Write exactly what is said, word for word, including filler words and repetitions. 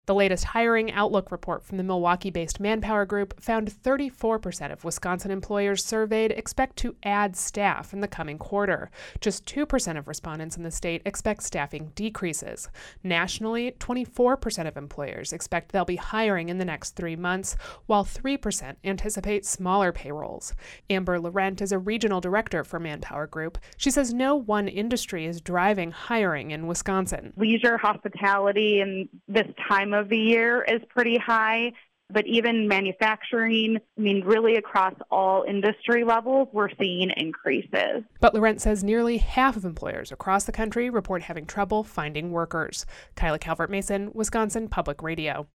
The latest hiring outlook report from the Milwaukee-based Manpower Group found thirty-four percent of Wisconsin employers surveyed expect to add staff in the coming quarter. Just two percent of respondents in the state expect staffing decreases. Nationally, twenty-four percent of employers expect they'll be hiring in the next three months, while three percent anticipate smaller payrolls. Amber Laurent is a regional director for Manpower Group. She says no one industry is driving hiring in Wisconsin. Leisure, hospitality, and this time of the year is pretty high, but even manufacturing, I mean, really across all industry levels, we're seeing increases. But Laurent says nearly half of employers across the country report having trouble finding workers. Kyla Calvert-Mason, Wisconsin Public Radio.